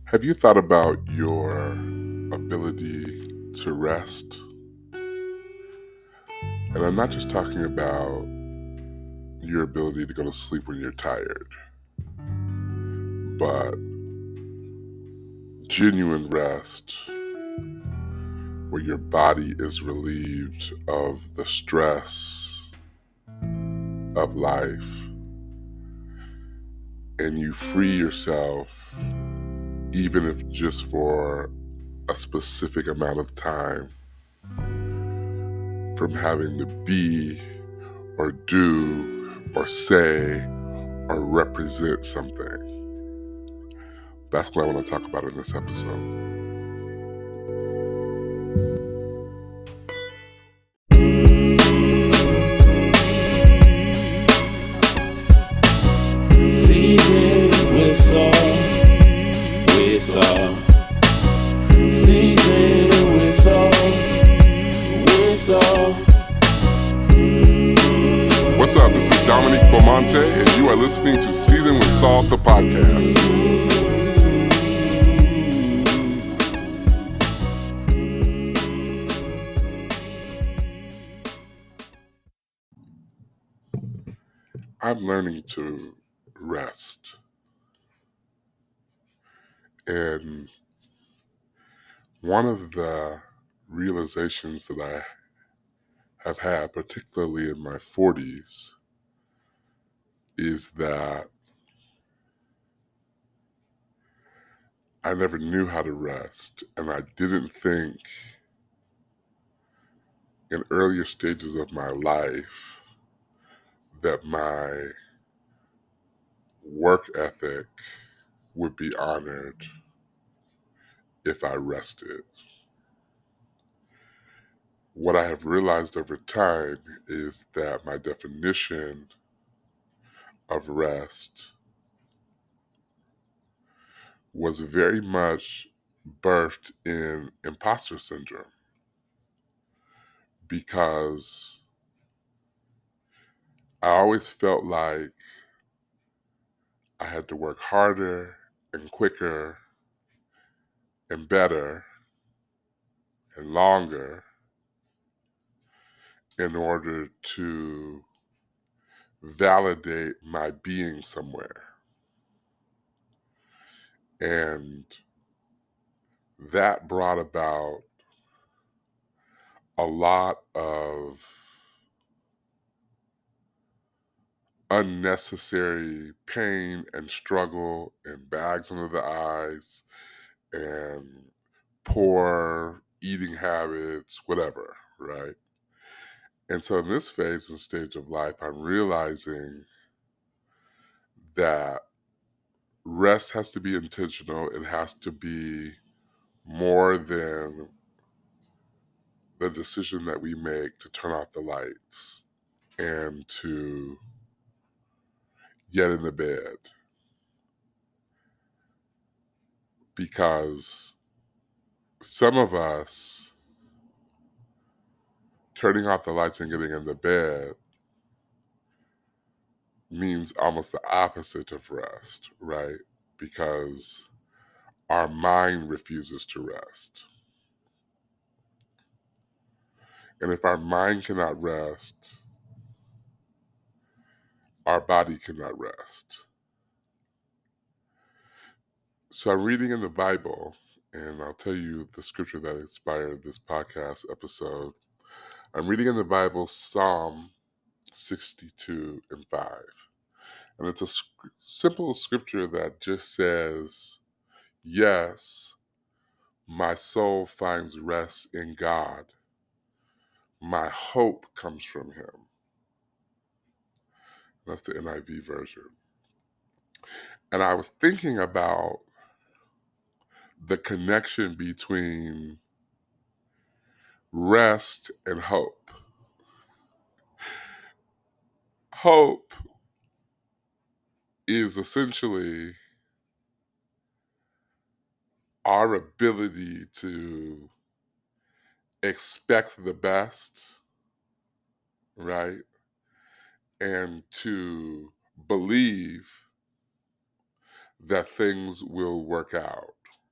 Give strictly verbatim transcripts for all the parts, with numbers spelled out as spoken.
Have you thought about your ability to rest? And I'm not just talking about your ability to go to sleep when you're tired, but genuine rest where your body is relieved of the stress of life and you free yourself, even if just for a specific amount of time, from having to be or do or say or represent something. That's what I want to talk about in this episode. Season with salt, with salt. Season with salt, with salt. What's up? This is Dominique Beaumonte, and you are listening to Season with Salt, the podcast. I'm learning to rest. And one of the realizations that I have had, particularly in my forties, is that I never knew how to rest. And I didn't think in earlier stages of my life that my work ethic would be honored if I rested. What I have realized over time is that my definition of rest was very much birthed in imposter syndrome, because I always felt like I had to work harder and quicker and better and longer in order to validate my being somewhere. And that brought about a lot of unnecessary pain and struggle and bags under the eyes and poor eating habits, whatever, right? And so in this phase and stage of life, I'm realizing that rest has to be intentional. It has to be more than the decision that we make to turn off the lights and to get in the bed. Because some of us, turning off the lights and getting in the bed means almost the opposite of rest, right? Because our mind refuses to rest. And if our mind cannot rest, our body cannot rest. So I'm reading in the Bible, and I'll tell you the scripture that inspired this podcast episode. I'm reading in the Bible Psalm sixty-two and five. And it's a sc- simple scripture that just says, yes, my soul finds rest in God. My hope comes from him. That's the N I V version. And I was thinking about the connection between rest and hope. Hope is essentially our ability to expect the best, right? And to believe that things will work out.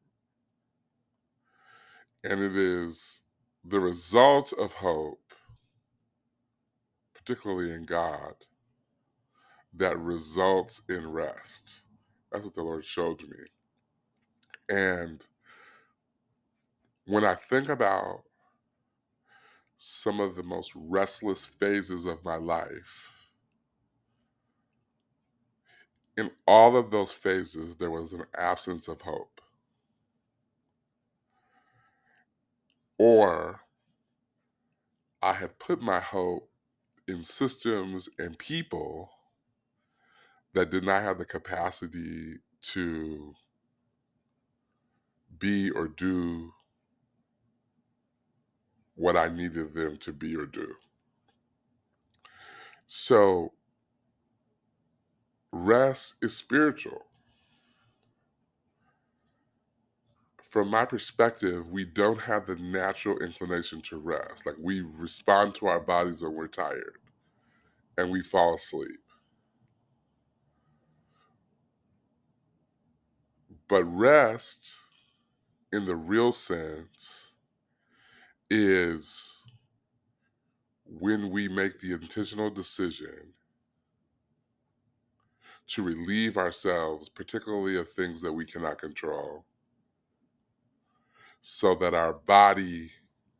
And it is the result of hope, particularly in God, that results in rest. That's what the Lord showed me. And when I think about some of the most restless phases of my life, in all of those phases, there was an absence of hope. Or I had put my hope in systems and people that did not have the capacity to be or do what I needed them to be or do. So rest is spiritual. From my perspective, we don't have the natural inclination to rest. Like, we respond to our bodies when we're tired and we fall asleep. But rest, in the real sense, is when we make the intentional decision to relieve ourselves, particularly of things that we cannot control, so that our body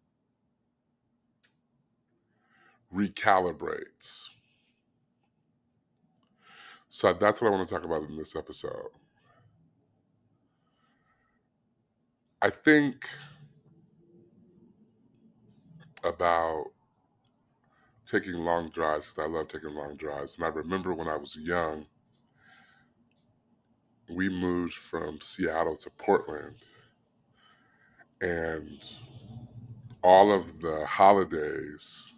recalibrates. So that's what I want to talk about in this episode. I think about taking long drives because I love taking long drives. And I remember when I was young, we moved from Seattle to Portland. And all of the holidays,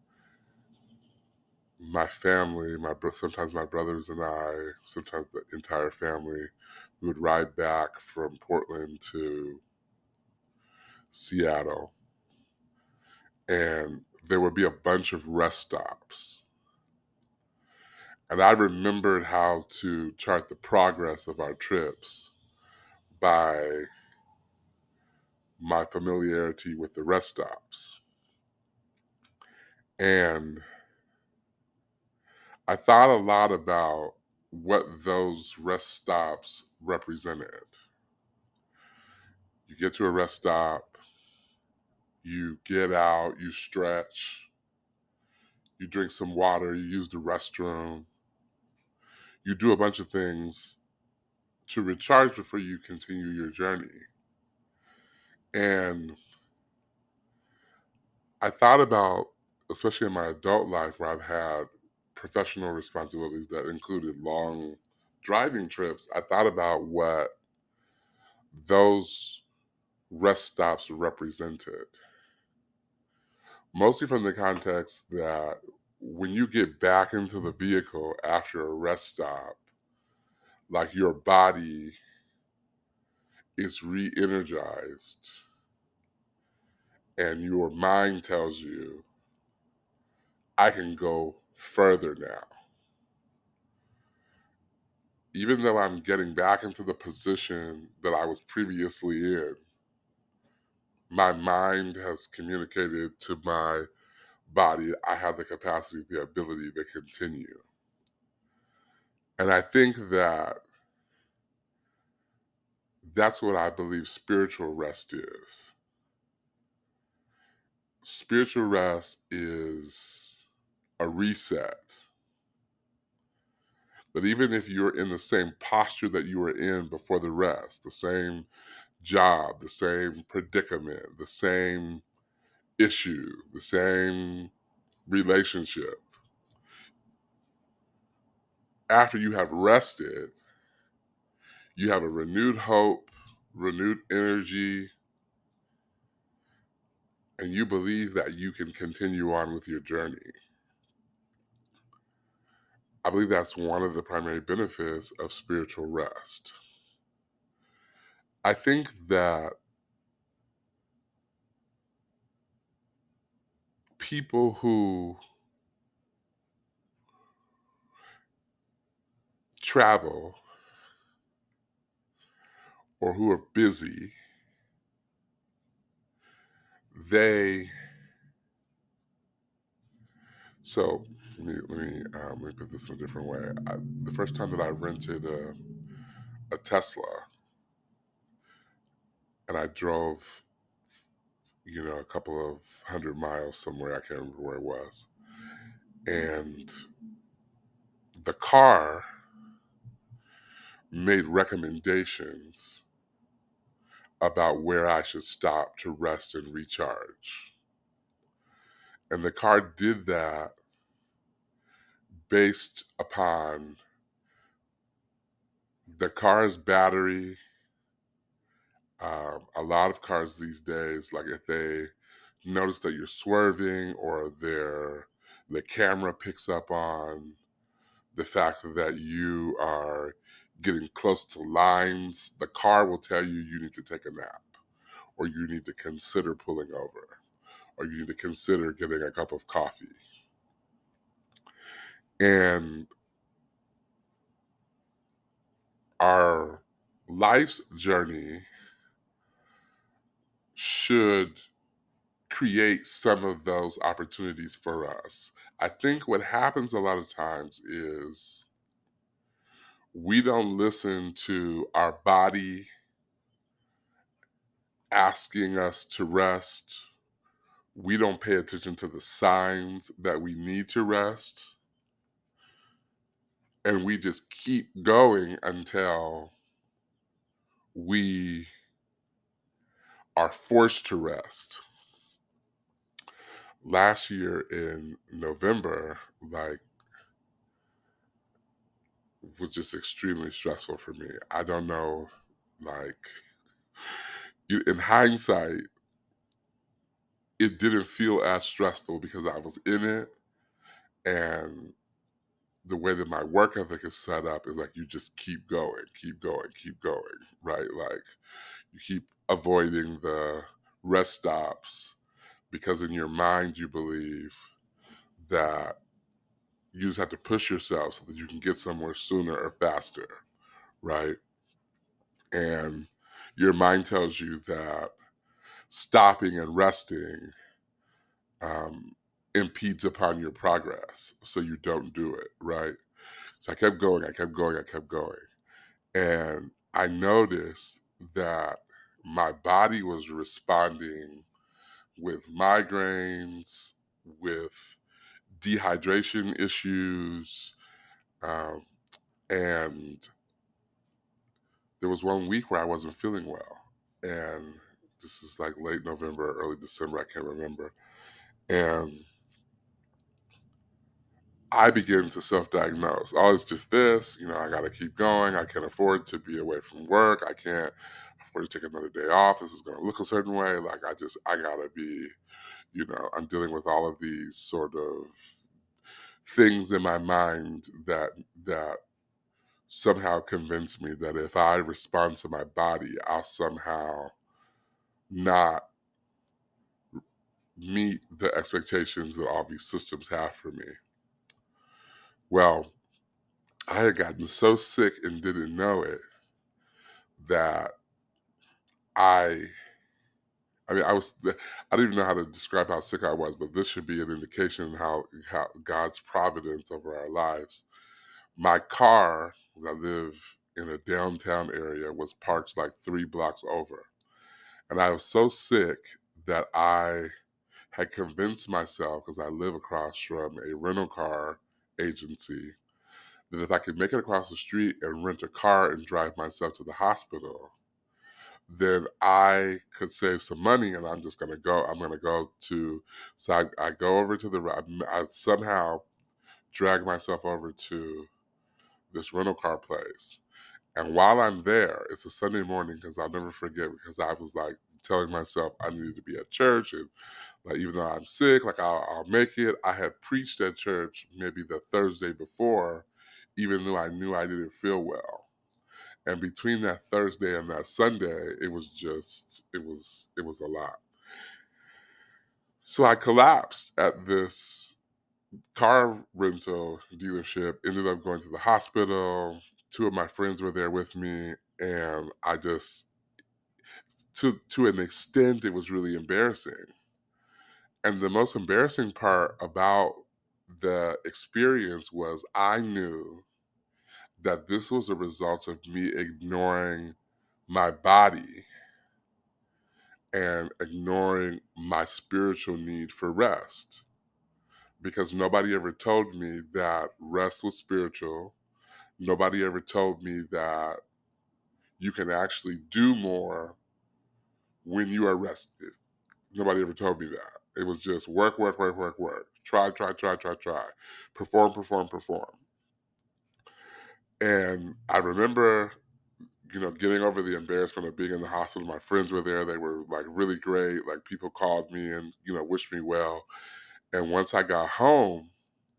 my family, my sometimes my brothers and I, sometimes the entire family, we would ride back from Portland to Seattle. And there would be a bunch of rest stops. And I remembered how to chart the progress of our trips by my familiarity with the rest stops. And I thought a lot about what those rest stops represented. You get to a rest stop, you get out, you stretch, you drink some water, you use the restroom, you do a bunch of things to recharge before you continue your journey. And I thought about, especially in my adult life where I've had professional responsibilities that included long driving trips, I thought about what those rest stops represented. Mostly from the context that when you get back into the vehicle after a rest stop, like, your body is re-energized and your mind tells you, I can go further now. Even though I'm getting back into the position that I was previously in, my mind has communicated to my body, I have the capacity, the ability to continue. And I think that that's what I believe spiritual rest is. Spiritual rest is a reset. That even if you're in the same posture that you were in before the rest, the same job, the same predicament, the same issue, the same relationship, after you have rested, you have a renewed hope, renewed energy, and you believe that you can continue on with your journey. I believe that's one of the primary benefits of spiritual rest. I think that people who travel or who are busy they, so let me, let me, um, let me put this in a different way. I, the first time that I rented a, a Tesla and I drove, you know, a couple of hundred miles somewhere, I can't remember where it was. And the car made recommendations about where I should stop to rest and recharge. And the car did that based upon the car's battery. Um, a lot of cars these days, like if they notice that you're swerving or their the camera picks up on the fact that you are getting close to lines, the car will tell you you need to take a nap, or you need to consider pulling over, or you need to consider getting a cup of coffee. And our life's journey should create some of those opportunities for us. I think what happens a lot of times is we don't listen to our body asking us to rest. We don't pay attention to the signs that we need to rest. And we just keep going until we are forced to rest. Last year in November, like, was just extremely stressful for me. I don't know, like, in hindsight, it didn't feel as stressful because I was in it, and the way that my work ethic is set up is like you just keep going, keep going, keep going, right? Like you keep avoiding the rest stops because in your mind you believe that you just have to push yourself so that you can get somewhere sooner or faster, right? And your mind tells you that stopping and resting um, impedes upon your progress, so you don't do it, right? So I kept going, I kept going, I kept going. And I noticed that my body was responding with migraines, with dehydration issues, um, and there was one week where I wasn't feeling well. And this is like late November, early December, I can't remember. And I began to self-diagnose. Oh, it's just this, you know, I got to keep going. I can't afford to be away from work. I can't afford to take another day off. This is going to look a certain way. Like, I just, I got to be, you know, I'm dealing with all of these sort of things in my mind that, that somehow convince me that if I respond to my body, I'll somehow not meet the expectations that all these systems have for me. Well, I had gotten so sick and didn't know it that I, I mean, I was, I don't even know how to describe how sick I was, but this should be an indication of how, how God's providence over our lives. My car, because I live in a downtown area, was parked like three blocks over. And I was so sick that I had convinced myself, because I live across from a rental car agency, that if I could make it across the street and rent a car and drive myself to the hospital, then I could save some money, and I'm just going to go, I'm going to go to, so I, I go over to the, I, I somehow drag myself over to this rental car place. And while I'm there, it's a Sunday morning, because I'll never forget, because I was like telling myself I needed to be at church, and like even though I'm sick, like I'll, I'll make it. I had preached at church maybe the Thursday before, even though I knew I didn't feel well. And between that Thursday and that Sunday, it was just, it was, it was a lot. So I collapsed at this car rental dealership, ended up going to the hospital. Two of my friends were there with me, and I just, to to an extent, it was really embarrassing And the most embarrassing part about the experience was I knew that this was a result of me ignoring my body and ignoring my spiritual need for rest. Because nobody ever told me that rest was spiritual. Nobody ever told me that you can actually do more when you are rested. Nobody ever told me that. It was just work, work, work, work, work. Try, try, try, try, try. Perform, perform, perform. And I remember, you know, getting over the embarrassment of being in the hospital. My friends were there. They were like really great. Like people called me and, you know, wished me well. And once I got home,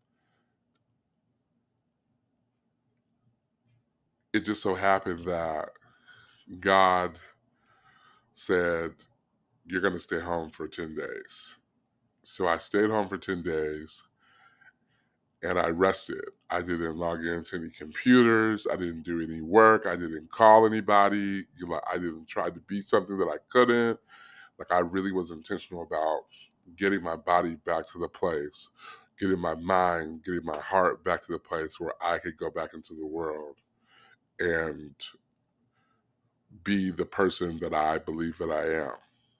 it just so happened that God said, you're going to stay home for ten days. So I stayed home for ten days and I rested. I didn't log into any computers. I didn't do any work. I didn't call anybody. You know, I didn't try to be something that I couldn't. Like I really was intentional about getting my body back to the place, getting my mind, getting my heart back to the place where I could go back into the world and be the person that I believe that I am.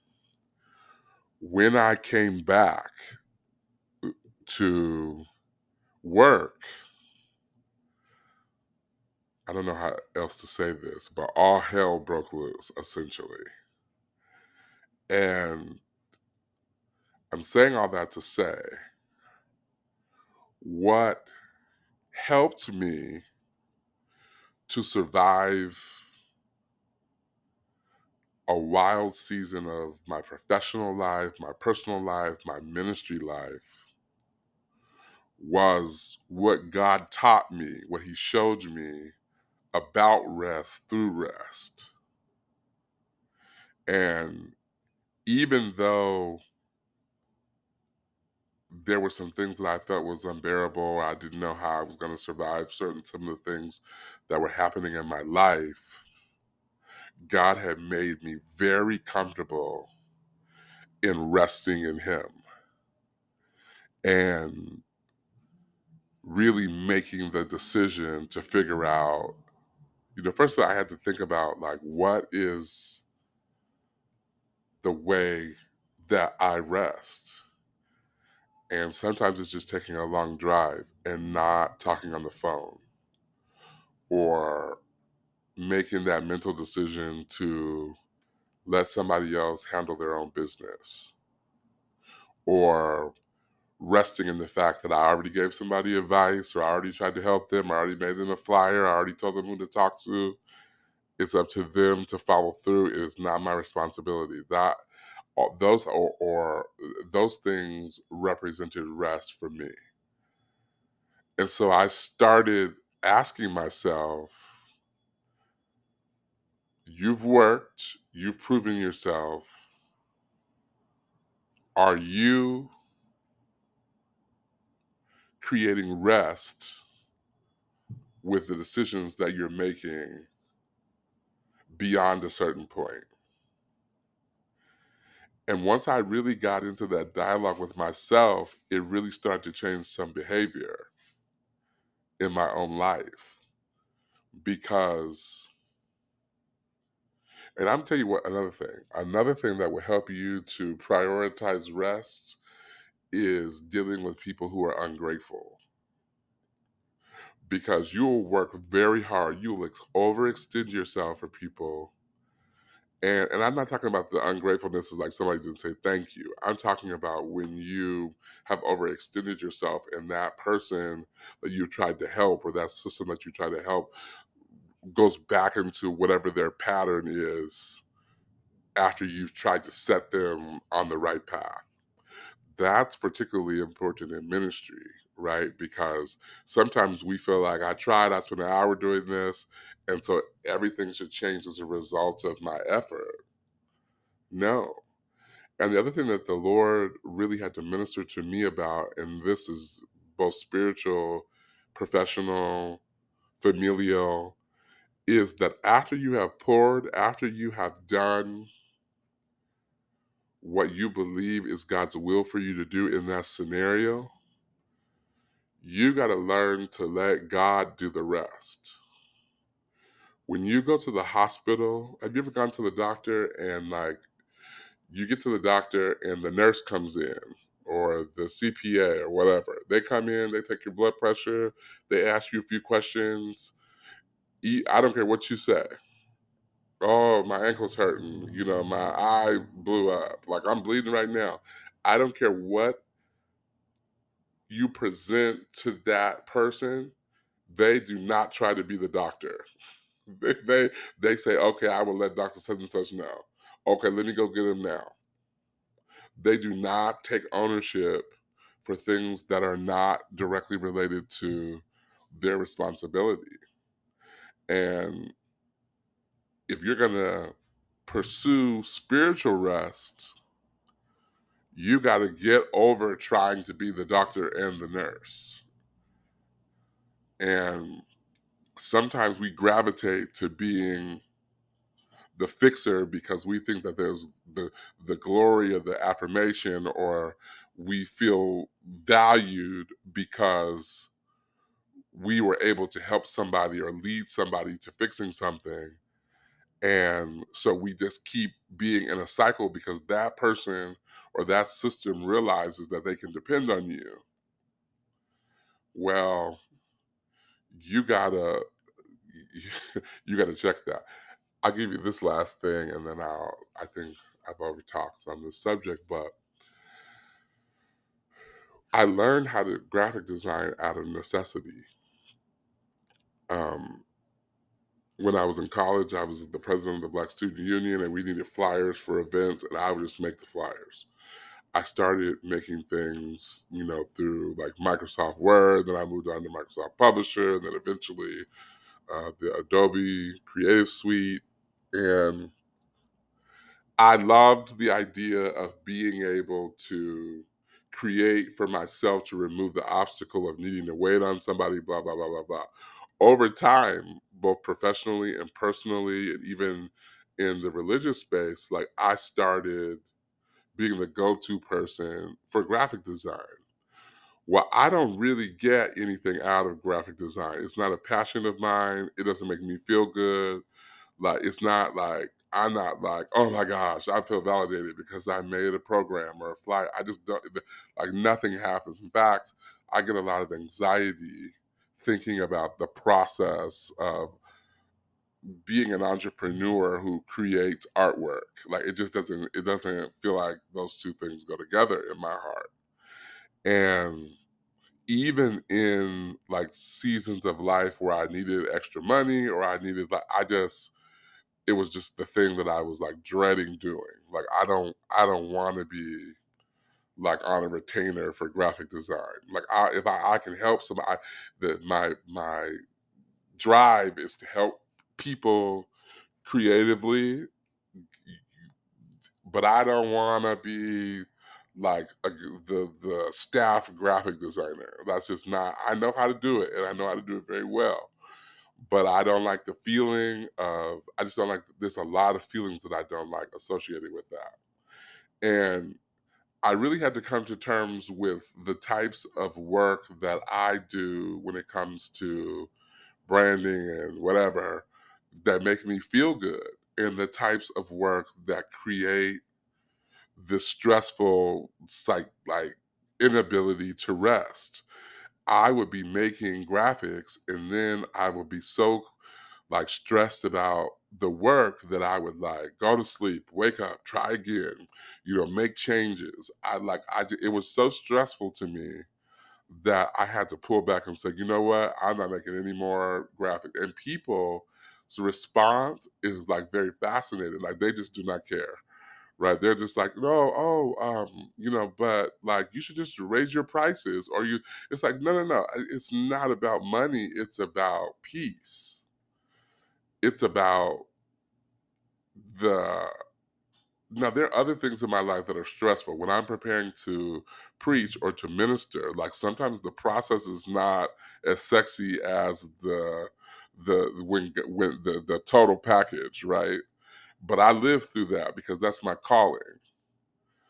When I came back to work, I don't know how else to say this, but all hell broke loose, essentially. And I'm saying all that to say, what helped me to survive a wild season of my professional life, my personal life, my ministry life, was what God taught me, what he showed me about rest through rest. And even though there were some things that I felt was unbearable, I didn't know how I was going to survive certain some of the things that were happening in my life, God had made me very comfortable in resting in him and really making the decision to figure out, you know, first I had to think about, like, what is the way that I rest? And sometimes it's just taking a long drive and not talking on the phone, or making that mental decision to let somebody else handle their own business, or resting in the fact that I already gave somebody advice, or I already tried to help them, I already made them a flyer, I already told them who to talk to. It's up to them to follow through. It is not my responsibility. That those or, or those things represented rest for me. And so I started asking myself, you've worked, you've proven yourself. Are you creating rest with the decisions that you're making beyond a certain point? And once I really got into that dialogue with myself, it really started to change some behavior in my own life. Because, and I'm telling you what, another thing, another thing that will help you to prioritize rest is dealing with people who are ungrateful. Because you will work very hard, you will ex- overextend yourself for people. And, and I'm not talking about the ungratefulness is like somebody didn't say thank you. I'm talking about when you have overextended yourself and that person that you tried to help, or that system that you try to help, goes back into whatever their pattern is after you've tried to set them on the right path. That's particularly important in ministry, right? Because sometimes we feel like, I tried, I spent an hour doing this, and so everything should change as a result of my effort. No. And the other thing that the Lord really had to minister to me about, and this is both spiritual, professional, familial, is that after you have poured, after you have done what you believe is God's will for you to do in that scenario, you got to learn to let God do the rest. When you go to the hospital, have you ever gone to the doctor and like you get to the doctor and the nurse comes in or the C P A or whatever. They come in, they take your blood pressure, they ask you a few questions. I don't care what you say. Oh, my ankle's hurting. You know, my eye blew up. Like I'm bleeding right now. I don't care what you present to that person. They do not try to be the doctor. They they, they say, okay, I will let Doctor such and such know. Okay, let me go get him now. They do not take ownership for things that are not directly related to their responsibility. And if you're going to pursue spiritual rest, you got to get over trying to be the doctor and the nurse. And sometimes we gravitate to being the fixer because we think that there's the the glory of the affirmation, or we feel valued because we were able to help somebody or lead somebody to fixing something. And so we just keep being in a cycle because that person or that system realizes that they can depend on you. Well, you gotta you gotta check that. I'll give you this last thing, and then I'll. I think I've already talked on this subject, but I learned how to graphic design out of necessity. Um, when I was in college, I was the president of the Black Student Union, and we needed flyers for events, and I would just make the flyers. I started making things, you know, through like Microsoft Word. Then I moved on to Microsoft Publisher, and then eventually uh, the Adobe Creative Suite, and I loved the idea of being able to create for myself to remove the obstacle of needing to wait on somebody, blah, blah, blah, blah, blah. Over time, both professionally and personally, and even in the religious space, like I started being the go-to person for graphic design. Well, I don't really get anything out of graphic design. It's not a passion of mine. It doesn't make me feel good. Like, it's not like, I'm not like, oh my gosh, I feel validated because I made a program or a flyer. I just don't, like nothing happens. In fact, I get a lot of anxiety thinking about the process of being an entrepreneur who creates artwork. Like it just doesn't, it doesn't feel like those two things go together in my heart. And even in like seasons of life where I needed extra money or I needed, like, I just, it was just the thing that I was like dreading doing. Like I don't, I don't want to be like on a retainer for graphic design. Like I, if I, I can help somebody, that my my drive is to help people creatively, but I don't want to be like a, the the staff graphic designer. That's just not. I know how to do it, and I know how to do it very well. But I don't like the feeling of, I just don't like, there's a lot of feelings that I don't like associated with that. And I really had to come to terms with the types of work that I do when it comes to branding and whatever that make me feel good, and the types of work that create this stressful, like, like inability to rest. I would be making graphics and then I would be so like stressed about the work that I would like go to sleep, wake up, try again, you know, make changes. I like, I, it was so stressful to me that I had to pull back and say, you know what, I'm not making any more graphics. And people's response is like very fascinating. Like they just do not care. Right. They're just like, no, oh, um, you know, but like you should just raise your prices, or you, it's like, no, no, no. It's not about money. It's about peace. It's about the, now there are other things in my life that are stressful. When I'm preparing to preach or to minister, like sometimes the process is not as sexy as the, the, when, when the, the total package, right? But I live through that because that's my calling.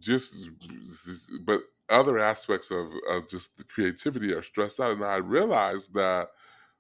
just, but other aspects of, of just the creativity are stressed out. And I realized that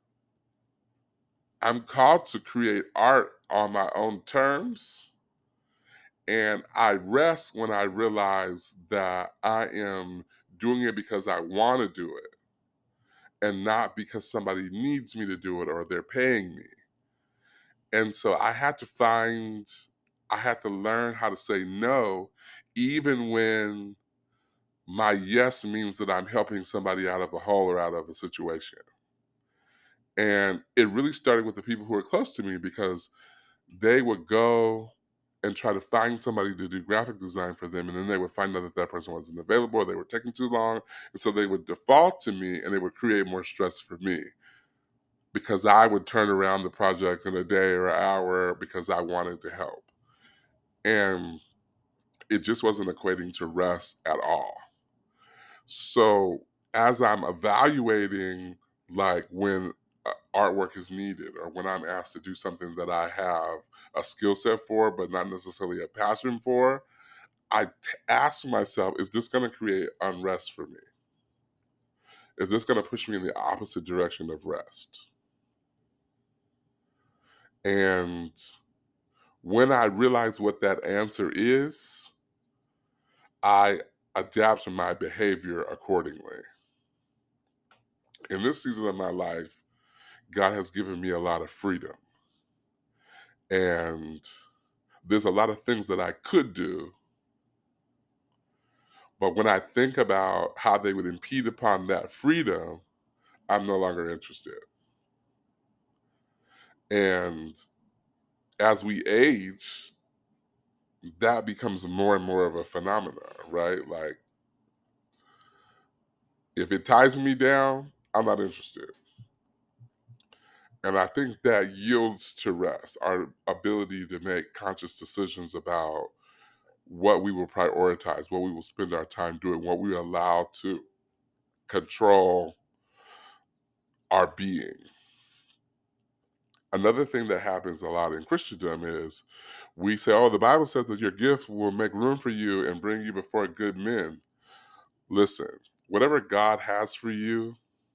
I'm called to create art on my own terms. And I rest when I realize that I am doing it because I want to do it and not because somebody needs me to do it or they're paying me. And so I had to find, I had to learn how to say no, even when my yes means that I'm helping somebody out of a hole or out of a situation. And it really started with the people who are close to me, because they would go and try to find somebody to do graphic design for them, and then they would find out that that person wasn't available or they were taking too long. And so they would default to me, and it would create more stress for me, because I would turn around the project in a day or an hour because I wanted to help. And it just wasn't equating to rest at all. So as I'm evaluating, like when uh, artwork is needed, or when I'm asked to do something that I have a skill set for, but not necessarily a passion for, I t- ask myself, is this going to create unrest for me? Is this going to push me in the opposite direction of rest? And when I realize what that answer is, I adapt my behavior accordingly. In this season of my life, God has given me a lot of freedom. And there's a lot of things that I could do, but when I think about how they would impede upon that freedom, I'm no longer interested. And as we age, that becomes more and more of a phenomenon, right? Like, if it ties me down, I'm not interested. And I think that yields to rest, our ability to make conscious decisions about what we will prioritize, what we will spend our time doing, what we allow to control our being. Another thing that happens a lot in Christendom is we say, oh, the Bible says that your gift will make room for you and bring you before good men. Listen, whatever God has for you,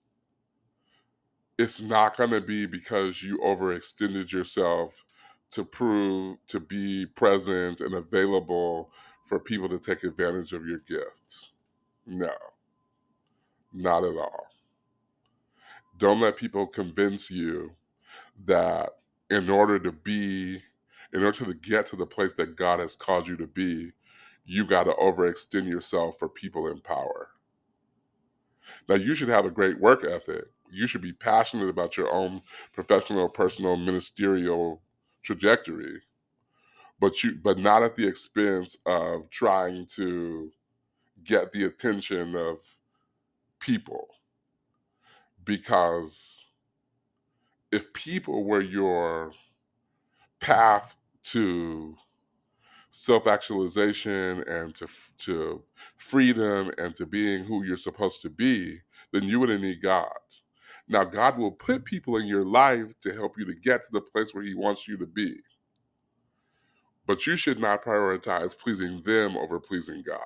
it's not going to be because you overextended yourself to prove to be present and available for people to take advantage of your gifts. No, not at all. Don't let people convince you that in order to be, in order to get to the place that God has called you to be, you got to overextend yourself for people in power. Now, you should have a great work ethic. You should be passionate about your own professional, personal, ministerial trajectory, but you, but not at the expense of trying to get the attention of people. Because if people were your path to self-actualization and to to freedom and to being who you're supposed to be, then you wouldn't need God. Now, God will put people in your life to help you to get to the place where he wants you to be. But you should not prioritize pleasing them over pleasing God.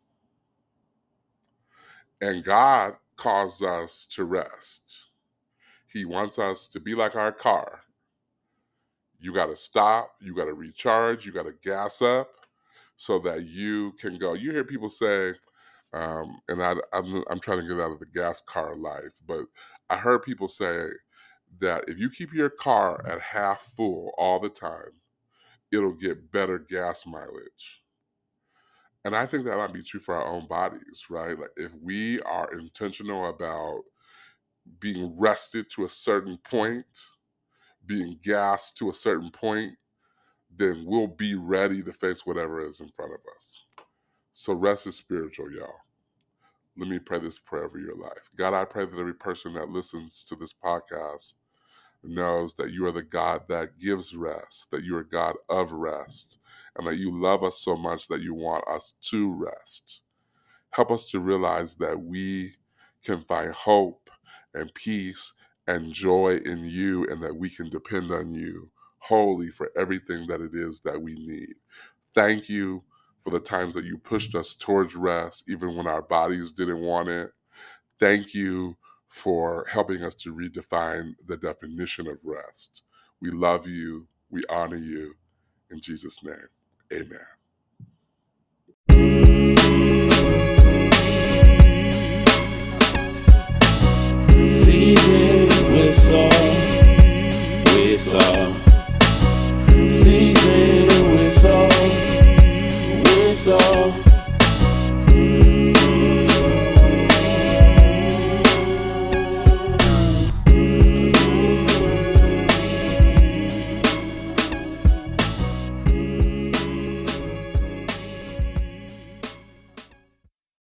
And God calls us to rest. He wants us to be like our car. You got to stop, you got to recharge, you got to gas up so that you can go. You hear people say, um, and I, I'm, I'm trying to get out of the gas car life, but I heard people say that if you keep your car at half full all the time, it'll get better gas mileage. And I think that might be true for our own bodies, right? Like, if we are intentional about being rested to a certain point, being gassed to a certain point, then we'll be ready to face whatever is in front of us. So rest is spiritual, y'all. Let me pray this prayer over your life. God, I pray that every person that listens to this podcast knows that you are the God that gives rest, that you are God of rest, and that you love us so much that you want us to rest. Help us to realize that we can find hope and peace and joy in you, and that we can depend on you wholly for everything that it is that we need. Thank you for the times that you pushed us towards rest, even when our bodies didn't want it. Thank you for helping us to redefine the definition of rest. We love you. We honor you. In Jesus' name, amen.